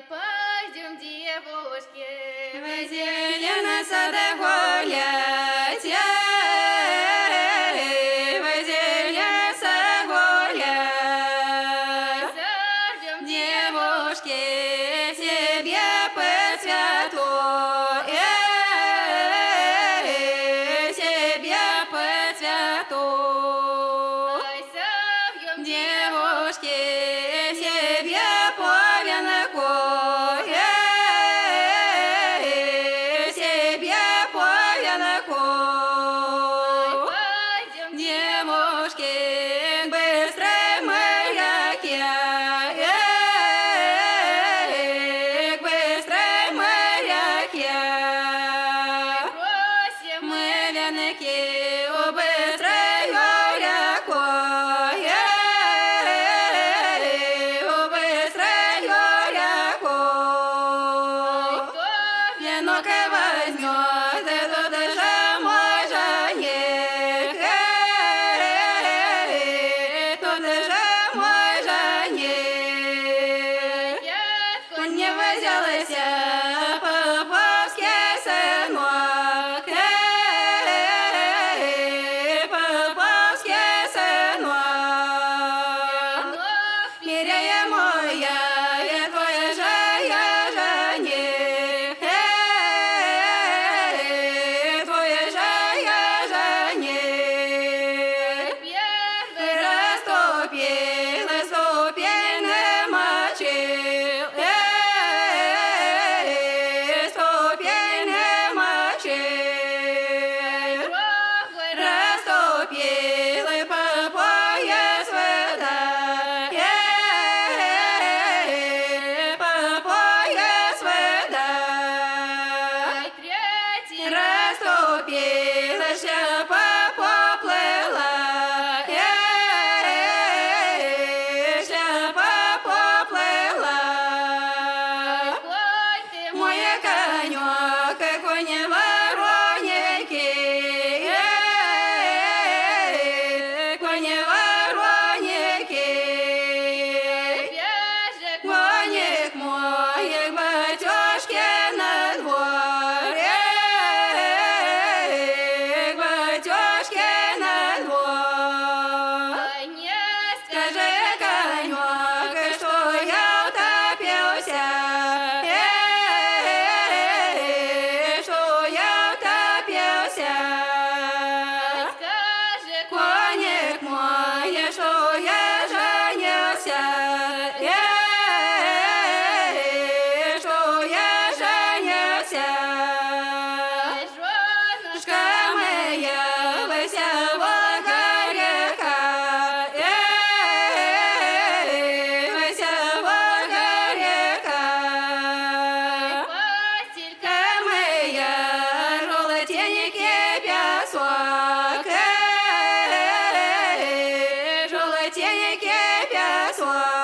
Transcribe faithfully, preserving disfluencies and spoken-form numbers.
Ой, пойдем, девушки, в зеленый садок гулять, в зеленый сад гулять. заждем Девушки себе по цвету, себе по цвету. Ой, совьем Девушки себе по венку, себе по венку. пойдем, Девушки быстро моряки, быстро моряки. бросим Мы венки у быстрого реку, у быстрого реку. кто Венок возьмет, и тут же мой жених, тут же мой жених. ветку Не возялся поповский сынок, поповский сынок. ног Мирея моя, я твоя же я жених, твоя же я жених. первый Раступил, ступень не мочил, ступень не мочил. другой Раступил по пояс вода, по пояс вода. ой, третий Раступилась, шляпа поплыла, шляпа поплыла. конь ты Мой конек, конь вороненький, конь вороненький. бежек Коник мой к батюшке на дворе, к батюшке на двор. ой, не Скажи, конек, что я утопился, что я утопился. скажи, Коник мой, что я женился, что я женился. женушка Шка моя веселого река, веселого река. постелька Шка моя желтенький песок, желтенький песок.